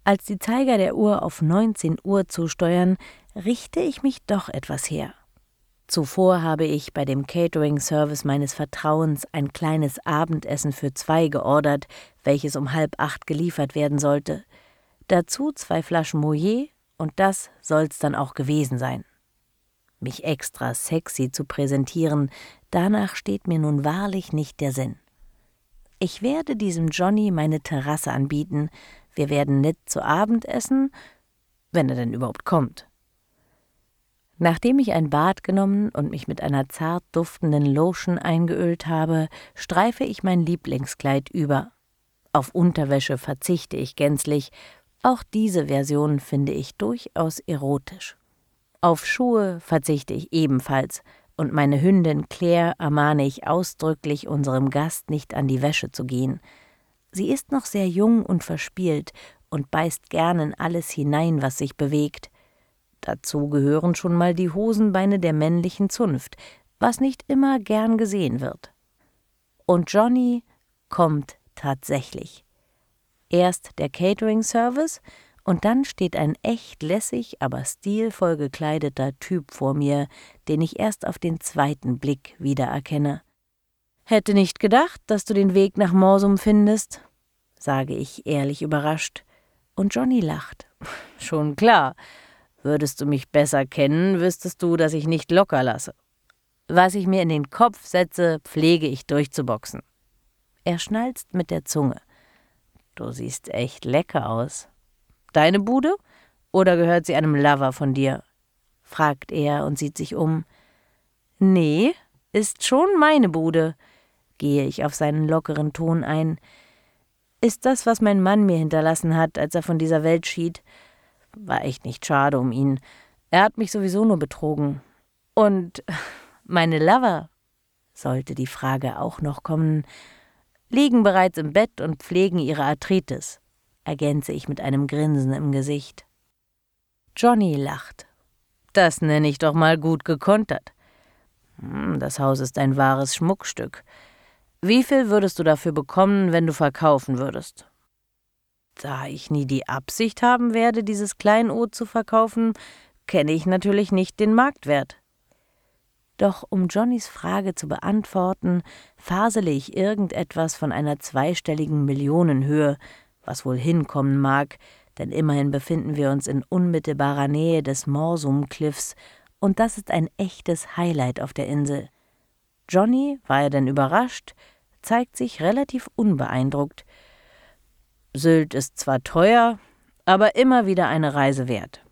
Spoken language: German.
Als die Zeiger der Uhr auf 19 Uhr zusteuern, richte ich mich doch etwas her. Zuvor habe ich bei dem Catering-Service meines Vertrauens ein kleines Abendessen für 2 geordert, welches um 7:30 geliefert werden sollte. Dazu 2 Flaschen Moët und das soll's dann auch gewesen sein. Mich extra sexy zu präsentieren, danach steht mir nun wahrlich nicht der Sinn. Ich werde diesem Johnny meine Terrasse anbieten, wir werden nett zu Abend essen, wenn er denn überhaupt kommt. Nachdem ich ein Bad genommen und mich mit einer zart duftenden Lotion eingeölt habe, streife ich mein Lieblingskleid über. Auf Unterwäsche verzichte ich gänzlich, auch diese Version finde ich durchaus erotisch. Auf Schuhe verzichte ich ebenfalls, und meine Hündin Claire ermahne ich ausdrücklich, unserem Gast nicht an die Wäsche zu gehen. Sie ist noch sehr jung und verspielt und beißt gern in alles hinein, was sich bewegt. Dazu gehören schon mal die Hosenbeine der männlichen Zunft, was nicht immer gern gesehen wird. Und Johnny kommt tatsächlich. Erst der Catering-Service und dann steht ein echt lässig, aber stilvoll gekleideter Typ vor mir, den ich erst auf den zweiten Blick wiedererkenne. »Hätte nicht gedacht, dass du den Weg nach Morsum findest«, sage ich ehrlich überrascht. Und Johnny lacht. »Schon klar. Würdest du mich besser kennen, wüsstest du, dass ich nicht locker lasse. Was ich mir in den Kopf setze, pflege ich durchzuboxen.« Er schnalzt mit der Zunge. »Du siehst echt lecker aus. Deine Bude oder gehört sie einem Lover von dir?« fragt er und sieht sich um. »Nee, ist schon meine Bude«, gehe ich auf seinen lockeren Ton ein. »Ist das, was mein Mann mir hinterlassen hat, als er von dieser Welt schied. War echt nicht schade um ihn. Er hat mich sowieso nur betrogen. Und meine Lover«, sollte die Frage auch noch kommen, »liegen bereits im Bett und pflegen ihre Arthritis«, ergänze ich mit einem Grinsen im Gesicht. Johnny lacht. »Das nenne ich doch mal gut gekontert. Das Haus ist ein wahres Schmuckstück. Wie viel würdest du dafür bekommen, wenn du verkaufen würdest?« Da ich nie die Absicht haben werde, dieses Kleinod zu verkaufen, kenne ich natürlich nicht den Marktwert. Doch um Johnnys Frage zu beantworten, fasele ich irgendetwas von einer zweistelligen Millionenhöhe, was wohl hinkommen mag, denn immerhin befinden wir uns in unmittelbarer Nähe des Morsum-Cliffs und das ist ein echtes Highlight auf der Insel. Johnny, war er denn überrascht, zeigt sich relativ unbeeindruckt. »Sylt ist zwar teuer, aber immer wieder eine Reise wert.